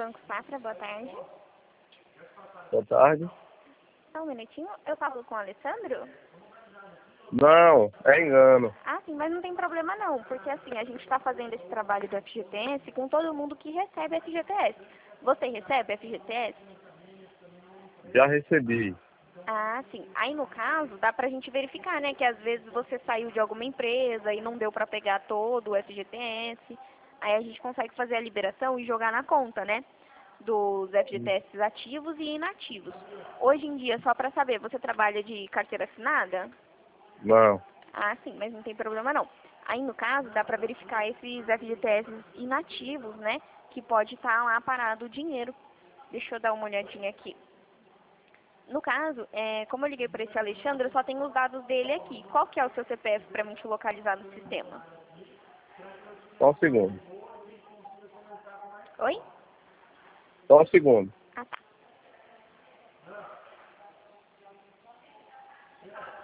Banco Safra, boa tarde. Boa tarde. Só um minutinho, eu falo com o Alessandro? Não, é engano. Ah, sim, mas não tem problema não, porque assim, a gente está fazendo esse trabalho do FGTS com todo mundo que recebe FGTS. Você recebe FGTS? Já recebi. Ah, sim. Aí no caso, dá pra gente verificar, né, que às vezes você saiu de alguma empresa e não deu pra pegar todo o FGTS. Aí a gente consegue fazer a liberação e jogar na conta, né, dos FGTS ativos e inativos. Hoje em dia, só pra saber, você trabalha de carteira assinada? Não. Ah, sim, mas não tem problema não. Aí, no caso, dá para verificar esses FGTS inativos, né? Que pode estar lá parado o dinheiro. Deixa eu dar uma olhadinha aqui. No caso, como eu liguei para esse Alexandre, eu só tenho os dados dele aqui. Qual que é o seu CPF para mim te localizar no sistema? Só um segundo. Oi? Só um segundo. Ah, tá.